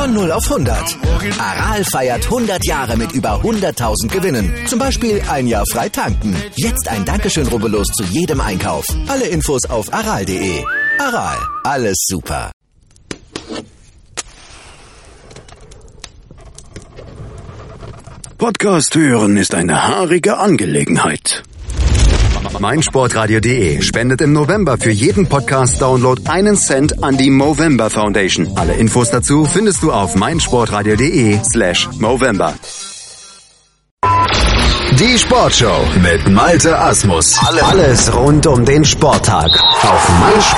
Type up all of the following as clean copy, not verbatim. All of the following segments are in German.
Von 0 auf 100. Aral feiert 100 Jahre mit über 100.000 Gewinnen. Zum Beispiel ein Jahr frei tanken. Jetzt ein Dankeschön, rubbellos zu jedem Einkauf. Alle Infos auf aral.de. Aral, alles super. Podcast hören ist eine haarige Angelegenheit. meinsportradio.de spendet im November für jeden Podcast-Download 1 Cent an die Movember Foundation. Alle Infos dazu findest du auf meinsportradio.de/Movember. Die Sportshow mit Malte Asmus. Alles rund um den Sporttag auf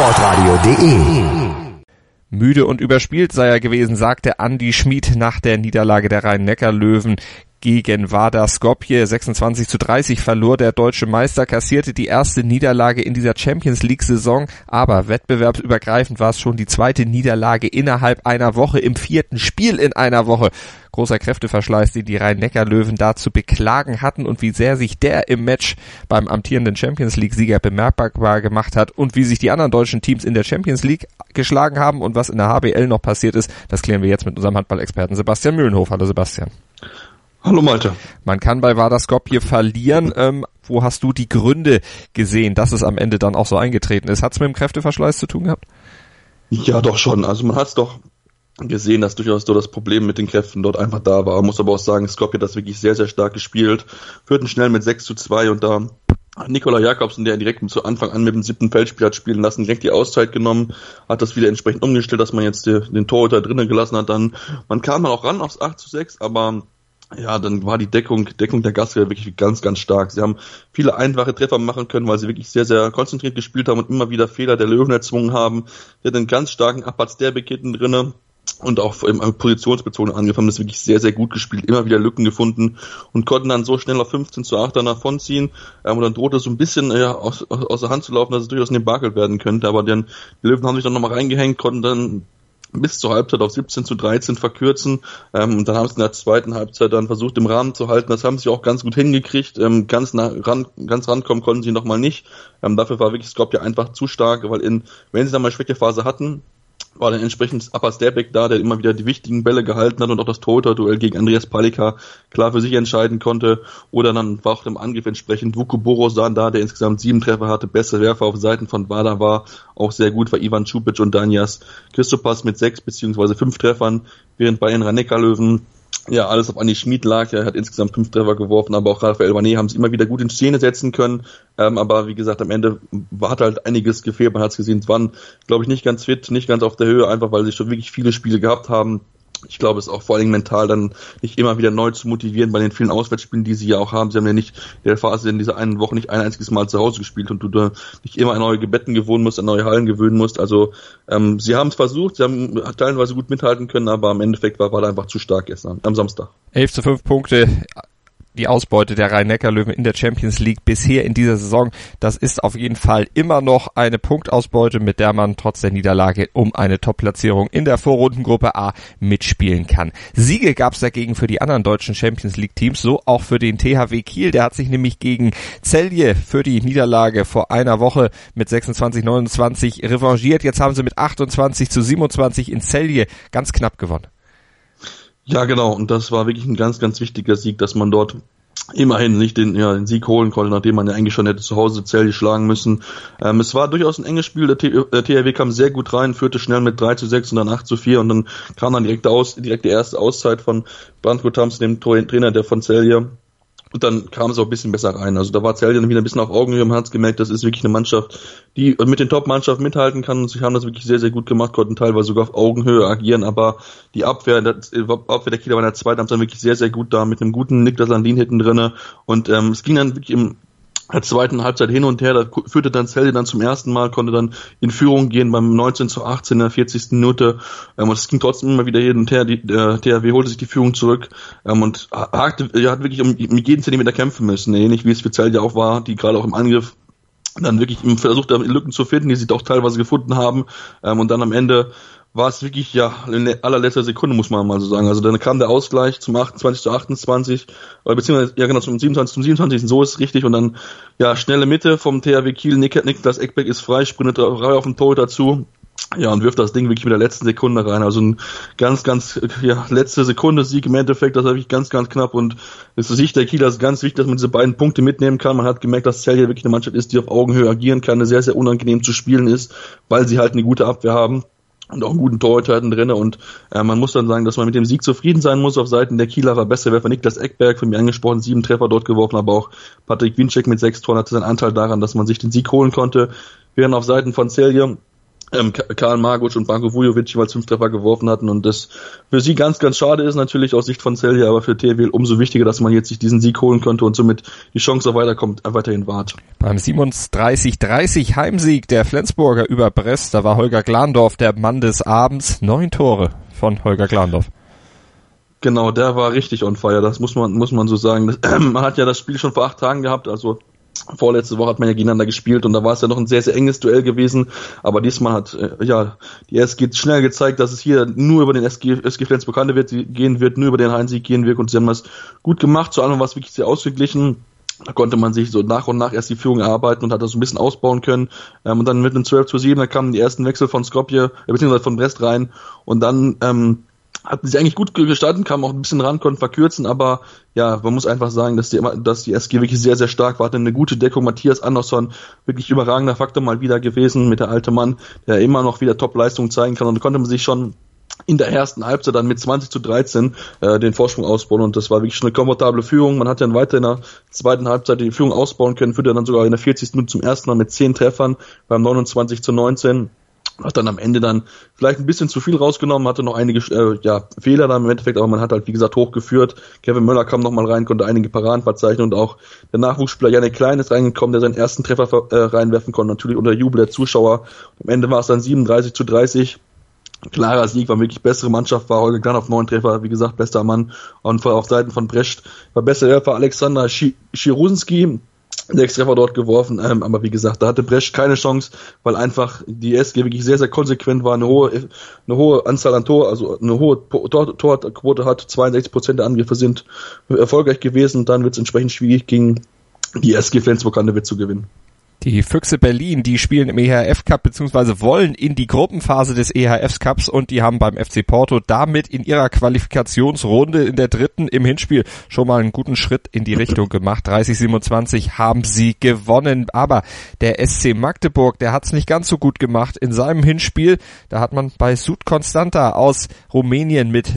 meinsportradio.de. Müde und überspielt sei er gewesen, sagte Andi Schmid nach der Niederlage der Rhein-Neckar-Löwen gegen Vardar Skopje. 26:30 verlor der deutsche Meister, kassierte die erste Niederlage in dieser Champions-League-Saison, aber wettbewerbsübergreifend war es schon die zweite Niederlage innerhalb einer Woche, im 4. Spiel in einer Woche. Großer Kräfteverschleiß, den die Rhein-Neckar-Löwen da zu beklagen hatten und wie sehr sich der im Match beim amtierenden Champions-League-Sieger bemerkbar gemacht hat und wie sich die anderen deutschen Teams in der Champions League geschlagen haben und was in der HBL noch passiert ist, das klären wir jetzt mit unserem Handball-Experten Sebastian Mühlenhof. Hallo Sebastian. Hallo Malte. Man kann bei Vardar Skopje verlieren. Wo hast du die Gründe gesehen, dass es am Ende dann auch so eingetreten ist? Hat es mit dem Kräfteverschleiß zu tun gehabt? Ja, doch schon. Also man hat es doch gesehen, dass durchaus so das Problem mit den Kräften dort einfach da war. Man muss aber auch sagen, Skopje hat das wirklich sehr, sehr stark gespielt. Führten schnell mit 6:2 und da Nikola Jakobsen, der direkt zu Anfang an mit dem 7. Feldspiel hat spielen lassen, direkt die Auszeit genommen, hat das wieder entsprechend umgestellt, dass man jetzt den Torhüter drinnen gelassen hat. Man kam dann auch ran aufs 8:6, aber ja, dann war die Deckung der Gastgeber wirklich ganz, ganz stark. Sie haben viele einfache Treffer machen können, weil sie wirklich sehr, sehr konzentriert gespielt haben und immer wieder Fehler der Löwen erzwungen haben. Sie hatten einen ganz starken Abpatz der Bekitten drinnen und auch im positionsbezogen angefangen. Das ist wirklich sehr, sehr gut gespielt, immer wieder Lücken gefunden und konnten dann so schnell auf 15:8 dann davonziehen. Und dann drohte es so ein bisschen aus der Hand zu laufen, dass es durchaus ein Debakel werden könnte. Aber die Löwen haben sich dann nochmal reingehängt, konnten dann bis zur Halbzeit auf 17:13 verkürzen. Und dann haben sie in der zweiten Halbzeit dann versucht, im Rahmen zu halten. Das haben sie auch ganz gut hingekriegt. Ganz rankommen konnten sie nochmal nicht. Dafür war wirklich Skopje einfach zu stark, weil wenn sie dann mal Schwächephase hatten, war dann entsprechend Apas Derbek da, der immer wieder die wichtigen Bälle gehalten hat und auch das Torhüter-Duell gegen Andreas Palika klar für sich entscheiden konnte. Oder dann war auch im Angriff entsprechend Vuko Borosan da, der insgesamt 7 Treffer hatte, beste Werfer auf Seiten von Vardar war, auch sehr gut war Ivan Čupić und Danjas Christopas mit 6 bzw. 5 Treffern, während bei den Rhein-Neckar-Löwen ja alles auf Andi Schmid lag. Er hat insgesamt 5 Treffer geworfen, aber auch Raphael Vanet haben sie immer wieder gut in Szene setzen können. Aber wie gesagt, am Ende hat halt einiges gefehlt. Man hat es gesehen, es waren, glaube ich, nicht ganz fit, nicht ganz auf der Höhe, einfach weil sie schon wirklich viele Spiele gehabt haben. Ich glaube, es ist auch vor allem mental dann nicht immer wieder neu zu motivieren bei den vielen Auswärtsspielen, die sie ja auch haben. Sie haben ja nicht in der Phase in dieser einen Woche nicht ein einziges Mal zu Hause gespielt und du da nicht immer an neue Betten gewöhnen musst, an neue Hallen gewöhnen musst. Also sie haben es versucht, sie haben teilweise gut mithalten können, aber im Endeffekt war er einfach zu stark gestern, am Samstag. 11:5 Punkte. Die Ausbeute der Rhein-Neckar-Löwen in der Champions League bisher in dieser Saison, das ist auf jeden Fall immer noch eine Punktausbeute, mit der man trotz der Niederlage um eine Top-Platzierung in der Vorrundengruppe A mitspielen kann. Siege gab es dagegen für die anderen deutschen Champions League-Teams, so auch für den THW Kiel. Der hat sich nämlich gegen Celje für die Niederlage vor einer Woche mit 26:29 revanchiert. Jetzt haben sie mit 28:27 in Celje ganz knapp gewonnen. Ja, genau. Und das war wirklich ein ganz, ganz wichtiger Sieg, dass man dort immerhin nicht den Sieg holen konnte, nachdem man ja eigentlich schon hätte zu Hause Celje schlagen müssen. Es war durchaus ein enges Spiel. Der THW kam sehr gut rein, führte schnell mit 3:6 und dann 8:4 und dann kam dann direkt die erste Auszeit von Branko Thompson, dem Trainer der von Celje. Und dann kam es auch ein bisschen besser rein. Also da war Celje dann wieder ein bisschen auf Augenhöhe. Man hat es gemerkt, das ist wirklich eine Mannschaft, die mit den Top-Mannschaften mithalten kann. Und sie haben das wirklich sehr, sehr gut gemacht, konnten teilweise sogar auf Augenhöhe agieren. Aber die Abwehr der Kieler war in der zweiten Halbzeit wirklich sehr, sehr gut da, mit einem guten Niklas Landin hinten drinne. Und es ging dann wirklich in der zweiten Halbzeit hin und her, da führte dann Celje dann zum ersten Mal, konnte dann in Führung gehen beim 19:18 in der 40. Minute. Und es ging trotzdem immer wieder hin und her. Der THW holte sich die Führung zurück und hat wirklich um jeden Zentimeter kämpfen müssen, ähnlich wie es für Celje auch war, die gerade auch im Angriff dann wirklich versucht haben, Lücken zu finden, die sie doch teilweise gefunden haben. Und dann am Ende war es wirklich, in allerletzter Sekunde, muss man mal so sagen. Also dann kam der Ausgleich zum 28:28, beziehungsweise, zum 27. So ist es richtig. Und dann, schnelle Mitte vom THW Kiel. Niklas Ekberg ist frei, sprintet auf den Tor dazu. Ja, und wirft das Ding wirklich mit der letzten Sekunde rein. Also ein ganz, letzte Sekunde Sieg im Endeffekt, das war wirklich ganz, ganz knapp. Und es ist Sicht der Kieler ist ganz wichtig, dass man diese beiden Punkte mitnehmen kann. Man hat gemerkt, dass Celje wirklich eine Mannschaft ist, die auf Augenhöhe agieren kann, eine sehr, sehr unangenehm zu spielen ist, weil sie halt eine gute Abwehr haben und auch einen guten Torhüter drin. Und man muss dann sagen, dass man mit dem Sieg zufrieden sein muss. Auf Seiten der Kieler war besser Werfer Niklas Ekberg, von mir angesprochen, 7 Treffer dort geworfen, aber auch Patrick Winczek mit 6 Toren hatte seinen Anteil daran, dass man sich den Sieg holen konnte. Während auf Seiten von Celje Karl Marguc und Branko Vujovic jeweils 5 Treffer geworfen hatten und das für sie ganz, ganz schade ist natürlich aus Sicht von Celje, aber für THW umso wichtiger, dass man jetzt sich diesen Sieg holen konnte und somit die Chance auf weiterhin wahrt. Beim 37:30 Heimsieg der Flensburger über Brest, da war Holger Glandorf der Mann des Abends, 9 Tore von Holger Glandorf. Genau, der war richtig on fire, das muss man so sagen. Man hat ja das Spiel schon vor 8 Tagen gehabt, also vorletzte Woche hat man ja gegeneinander gespielt und da war es ja noch ein sehr, sehr enges Duell gewesen, aber diesmal hat die SG schnell gezeigt, dass es hier nur über den SG Flensburg gehen wird, nur über den Heimsieg gehen wird und sie haben das gut gemacht, zu allem war es wirklich sehr ausgeglichen. Da konnte man sich so nach und nach erst die Führung erarbeiten und hat das so ein bisschen ausbauen können. Und dann mit einem 12:7, da kamen die ersten Wechsel von Skopje, beziehungsweise von Brest rein und dann hatten sie eigentlich gut gestartet, kamen auch ein bisschen ran, konnten verkürzen, aber ja, man muss einfach sagen, dass die SG wirklich sehr, sehr stark war, hatte eine gute Deckung. Matthias Andersson, wirklich überragender Faktor mal wieder gewesen mit der alte Mann, der immer noch wieder Top-Leistungen zeigen kann und da konnte man sich schon in der ersten Halbzeit dann mit 20:13 den Vorsprung ausbauen und das war wirklich schon eine komfortable Führung. Man hat dann weiter in der zweiten Halbzeit die Führung ausbauen können, führte dann sogar in der 40. Minute zum ersten Mal mit 10 Treffern beim 29:19. Hat dann am Ende dann vielleicht ein bisschen zu viel rausgenommen, hatte noch einige Fehler dann im Endeffekt, aber man hat halt, wie gesagt, hochgeführt. Kevin Möller kam nochmal rein, konnte einige Paraden verzeichnen und auch der Nachwuchsspieler Janne Klein ist reingekommen, der seinen ersten Treffer reinwerfen konnte, natürlich unter Jubel der Zuschauer. Am Ende war es dann 37:30. Klarer Sieg, war wirklich bessere Mannschaft, war Holger Glandorf 9 Treffer, wie gesagt, bester Mann. Und auf Seiten von Brest war besser Werfer Alexander Schirunsky, 6 Treffer dort geworfen, aber wie gesagt, da hatte Brest keine Chance, weil einfach die SG wirklich sehr, sehr konsequent war, eine hohe Anzahl an Tor, also eine hohe Torquote hat, 62% der Angriffe sind erfolgreich gewesen, dann wird es entsprechend schwierig gegen die SG Flensburg-Handewitt zu gewinnen. Die Füchse Berlin, die spielen im EHF Cup bzw. wollen in die Gruppenphase des EHF Cups und die haben beim FC Porto damit in ihrer Qualifikationsrunde in der 3. im Hinspiel schon mal einen guten Schritt in die Richtung gemacht. 30:27 haben sie gewonnen, aber der SC Magdeburg, der hat es nicht ganz so gut gemacht in seinem Hinspiel. Da hat man bei Sud Constanta aus Rumänien mit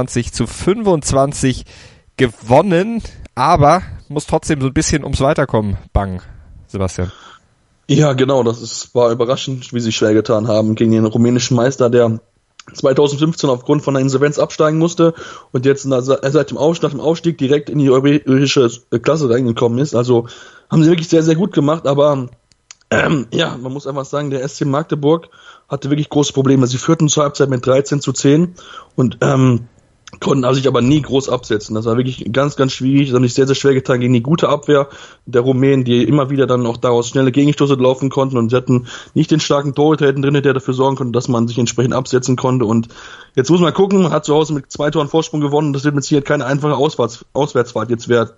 27:25 gewonnen, aber muss trotzdem so ein bisschen ums Weiterkommen bangen, Sebastian. Ja, genau, war überraschend, wie sie schwer getan haben gegen den rumänischen Meister, der 2015 aufgrund von einer Insolvenz absteigen musste und jetzt nach dem Aufstieg direkt in die europäische Klasse reingekommen ist. Also haben sie wirklich sehr, sehr gut gemacht, aber man muss einfach sagen, der SC Magdeburg hatte wirklich große Probleme. Sie führten zur Halbzeit mit 13:10 und konnten sich aber nie groß absetzen. Das war wirklich ganz, ganz schwierig. Das hat sich sehr, sehr schwer getan gegen die gute Abwehr der Rumänen, die immer wieder dann auch daraus schnelle Gegenstoße laufen konnten und sie hatten nicht den starken Torhüter drin, der dafür sorgen konnte, dass man sich entsprechend absetzen konnte. Und jetzt muss man gucken, man hat zu Hause mit 2 Toren Vorsprung gewonnen. Das wird mit Sicherheit keine einfache Auswärtsfahrt jetzt werden.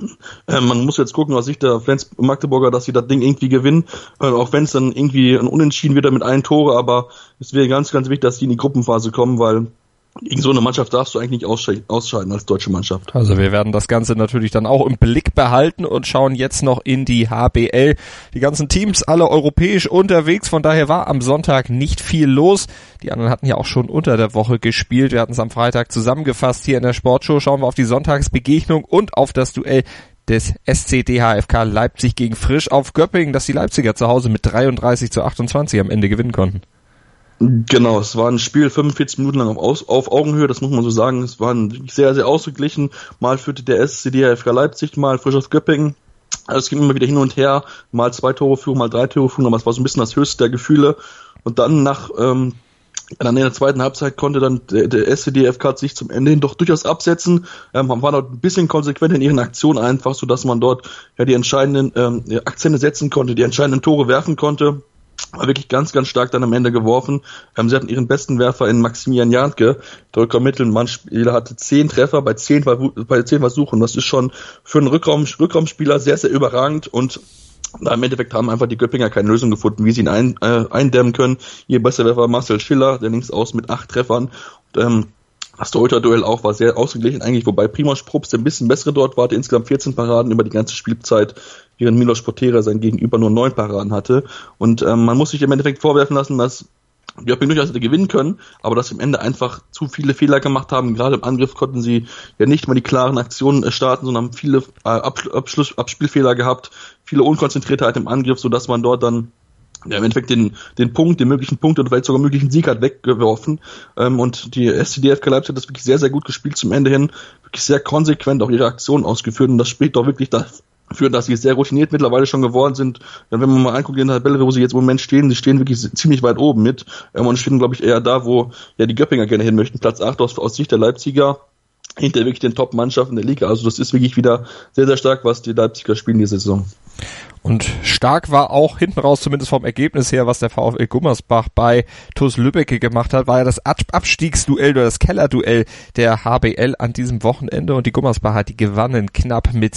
Man muss jetzt gucken aus Sicht der Magdeburger, dass sie das Ding irgendwie gewinnen, auch wenn es dann irgendwie ein Unentschieden wird mit 1 Tore, aber es wäre ganz, ganz wichtig, dass die in die Gruppenphase kommen, weil gegen so eine Mannschaft darfst du eigentlich nicht ausscheiden als deutsche Mannschaft. Also wir werden das Ganze natürlich dann auch im Blick behalten und schauen jetzt noch in die HBL. Die ganzen Teams, alle europäisch unterwegs, von daher war am Sonntag nicht viel los. Die anderen hatten ja auch schon unter der Woche gespielt. Wir hatten es am Freitag zusammengefasst hier in der Sportshow. Schauen wir auf die Sonntagsbegegnung und auf das Duell des SC DHFK Leipzig gegen Frisch auf Göppingen, dass die Leipziger zu Hause mit 33:28 am Ende gewinnen konnten. Genau, es war ein Spiel 45 Minuten lang auf Augenhöhe, das muss man so sagen. Es war sehr, sehr ausgeglichen. Mal führte der SC DHFK Leipzig, mal Frisch aus Göppingen. Also es ging immer wieder hin und her, mal 2 Tore Führung, mal 3 Tore Führung, aber es war so ein bisschen das höchste der Gefühle. Und dann dann in der zweiten Halbzeit konnte dann der SC DHFK sich zum Ende hin doch durchaus absetzen. Man war dort ein bisschen konsequent in ihren Aktionen einfach, so dass man dort die entscheidenden Akzente setzen konnte, die entscheidenden Tore werfen konnte. War wirklich ganz, ganz stark dann am Ende geworfen. Sie hatten ihren besten Werfer in Maximilian Janke. Der Mittelmannspieler hatte 10 Treffer bei 10 Versuchen. Das ist schon für einen Rückraumspieler sehr, sehr überragend. Und Da im Endeffekt haben einfach die Göppinger keine Lösung gefunden, wie sie ihn eindämmen können. Ihr bester Werfer Marcel Schiller, der links aus mit 8 Treffern. Und, das Torhüter-Duell auch war sehr ausgeglichen eigentlich, wobei Primož Probst der ein bisschen bessere dort war, der insgesamt 14 Paraden über die ganze Spielzeit, während Milos Potera sein Gegenüber nur 9 Paraden hatte. Und man muss sich im Endeffekt vorwerfen lassen, dass Göppingen durchaus hätte gewinnen können, aber dass sie am Ende einfach zu viele Fehler gemacht haben. Gerade im Angriff konnten sie ja nicht mal die klaren Aktionen starten, sondern haben viele Abspielfehler gehabt, viele Unkonzentriertheit im Angriff, sodass man dort dann im Endeffekt den möglichen Punkt oder vielleicht sogar möglichen Sieg hat weggeworfen. Und die SCDFK Leipzig hat das wirklich sehr, sehr gut gespielt zum Ende hin, wirklich sehr konsequent auch ihre Aktionen ausgeführt und das spricht doch wirklich dafür, dass sie sehr routiniert mittlerweile schon geworden sind. Wenn man mal anguckt in der Tabelle, wo sie jetzt im Moment stehen, sie stehen wirklich ziemlich weit oben mit und stehen, glaube ich, eher da, wo ja die Göppinger gerne hin möchten. Platz 8 aus Sicht der Leipziger, hinter wirklich den Top-Mannschaften der Liga. Also das ist wirklich wieder sehr, sehr stark, was die Leipziger spielen diese Saison. Und stark war auch hinten raus, zumindest vom Ergebnis her, was der VfL Gummersbach bei TuS Lübbecke gemacht hat, war ja das Abstiegsduell oder das Kellerduell der HBL an diesem Wochenende und die Gummersbacher, die gewannen knapp mit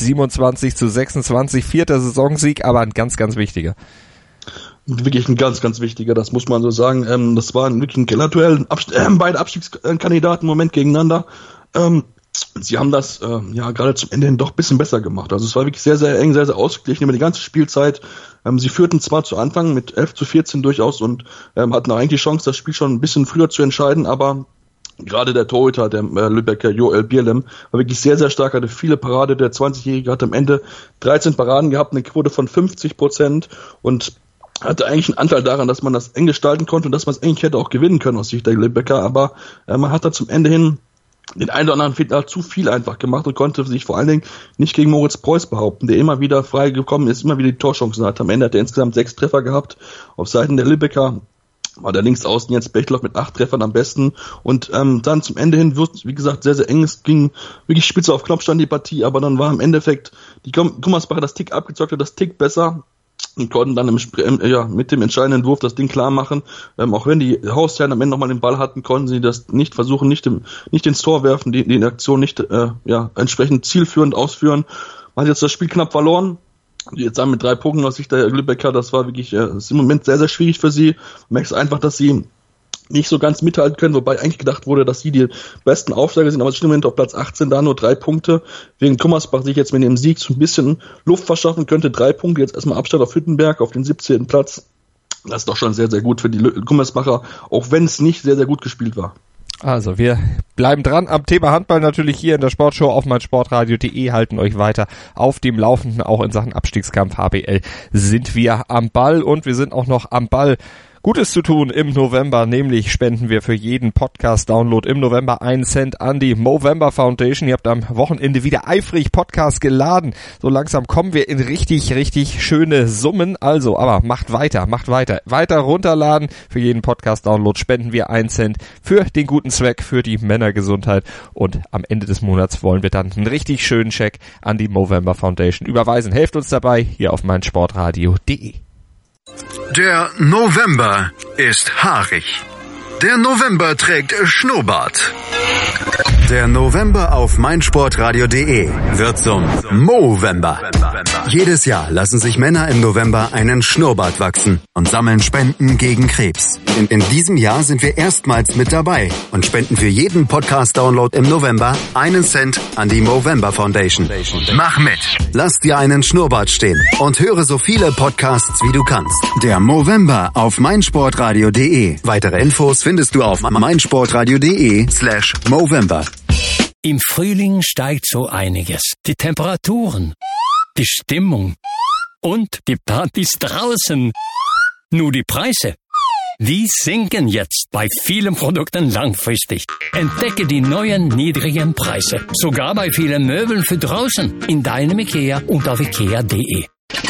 27-26, 4. Saisonsieg, aber ein ganz, ganz wichtiger. Wirklich ein ganz, ganz wichtiger, das muss man so sagen. Das war wirklich ein Kellerduell, beide Abstiegskandidaten im Moment gegeneinander. Sie haben das gerade zum Ende hin doch ein bisschen besser gemacht. Also es war wirklich sehr, sehr eng, sehr, sehr ausgeglichen über die ganze Spielzeit. Sie führten zwar zu Anfang mit 11-14 durchaus und hatten auch eigentlich die Chance, das Spiel schon ein bisschen früher zu entscheiden, aber gerade der Torhüter, der Lübecker Joel Bierlem, war wirklich sehr, sehr stark, hatte viele Parade. Der 20-Jährige hat am Ende 13 Paraden gehabt, eine Quote von 50% und hatte eigentlich einen Anteil daran, dass man das eng gestalten konnte und dass man es eigentlich hätte auch gewinnen können aus Sicht der Lübecker, aber man hat da zum Ende hin den einen oder anderen Fehler zu viel einfach gemacht und konnte sich vor allen Dingen nicht gegen Moritz Preuß behaupten, der immer wieder frei gekommen ist, immer wieder die Torchancen hat. Am Ende hat er insgesamt 6 Treffer gehabt. Auf Seiten der Lübecker war der Linksaußen Jens Bechtloff mit 8 Treffern am besten. Und dann zum Ende hin wird, wie gesagt, sehr, sehr eng. Es ging wirklich spitze auf Knopf stand die Partie, aber dann war im Endeffekt die Gummersbacher das Tick abgezockt, das Tick besser. Und konnten dann mit dem entscheidenden Wurf das Ding klar machen. Auch wenn die Hausherren am Ende nochmal den Ball hatten, konnten sie das nicht versuchen, nicht ins Tor werfen, die Aktion nicht entsprechend zielführend ausführen. Man hat jetzt das Spiel knapp verloren. Jetzt haben mit 3 Punkten aus Sicht der Lübecker, das war wirklich ist im Moment sehr, sehr schwierig für sie. Man merkt einfach, dass sie nicht so ganz mithalten können, wobei eigentlich gedacht wurde, dass sie die besten Aufsteiger sind, aber es stimmt im Moment auf Platz 18 da nur 3 Punkte, während Gummersbach sich jetzt mit dem Sieg so ein bisschen Luft verschaffen könnte, 3 Punkte, jetzt erstmal Abstand auf Hüttenberg auf den 17. Platz, das ist doch schon sehr, sehr gut für die Gummersbacher, auch wenn es nicht sehr, sehr gut gespielt war. Also wir bleiben dran am Thema Handball natürlich hier in der Sportshow auf meinsportradio.de, halten euch weiter auf dem Laufenden, auch in Sachen Abstiegskampf HBL sind wir am Ball und wir sind auch noch am Ball Gutes zu tun im November, nämlich spenden wir für jeden Podcast-Download im November 1 Cent an die Movember Foundation. Ihr habt am Wochenende wieder eifrig Podcast geladen. So langsam kommen wir in richtig, richtig schöne Summen. Also, aber macht weiter. Weiter runterladen. Für jeden Podcast-Download spenden wir 1 Cent für den guten Zweck, für die Männergesundheit. Und am Ende des Monats wollen wir dann einen richtig schönen Check an die Movember Foundation überweisen. Helft uns dabei hier auf meinsportradio.de. Der November ist haarig. Der November trägt Schnurrbart. Der November auf meinsportradio.de wird zum Movember. Jedes Jahr lassen sich Männer im November einen Schnurrbart wachsen und sammeln Spenden gegen Krebs. In diesem Jahr sind wir erstmals mit dabei und spenden für jeden Podcast-Download im November 1 Cent an die Movember Foundation. Mach mit! Lass dir einen Schnurrbart stehen und höre so viele Podcasts, wie du kannst. Der Movember auf meinsportradio.de. Weitere Infos findest du auf meinsportradio.de/Movember. Im Frühling steigt so einiges. Die Temperaturen, die Stimmung und die Partys draußen. Nur die Preise, die sinken jetzt bei vielen Produkten langfristig. Entdecke die neuen niedrigen Preise. Sogar bei vielen Möbeln für draußen. In deinem IKEA und auf ikea.de.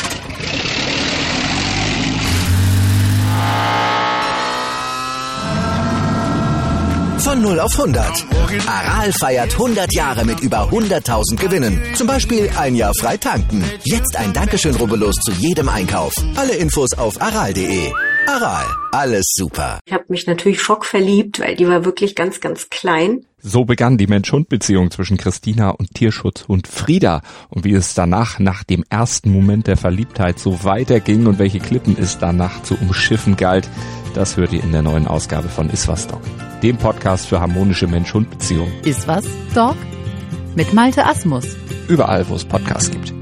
Von 0 auf 100. Aral feiert 100 Jahre mit über 100.000 Gewinnen. Zum Beispiel ein Jahr frei tanken. Jetzt ein Dankeschön, rubbellos zu jedem Einkauf. Alle Infos auf aral.de. Aral, alles super. Ich habe mich natürlich schockverliebt, weil die war wirklich ganz, ganz klein. So begann die Mensch-Hund-Beziehung zwischen Christina und Tierschutzhund Frieda. Und wie es danach, nach dem ersten Moment der Verliebtheit, so weiterging und welche Klippen es danach zu umschiffen galt, das hört ihr in der neuen Ausgabe von Iswas Dog, dem Podcast für harmonische Mensch-Hund-Beziehungen. Iswas Dog? Mit Malte Asmus. Überall, wo es Podcasts gibt.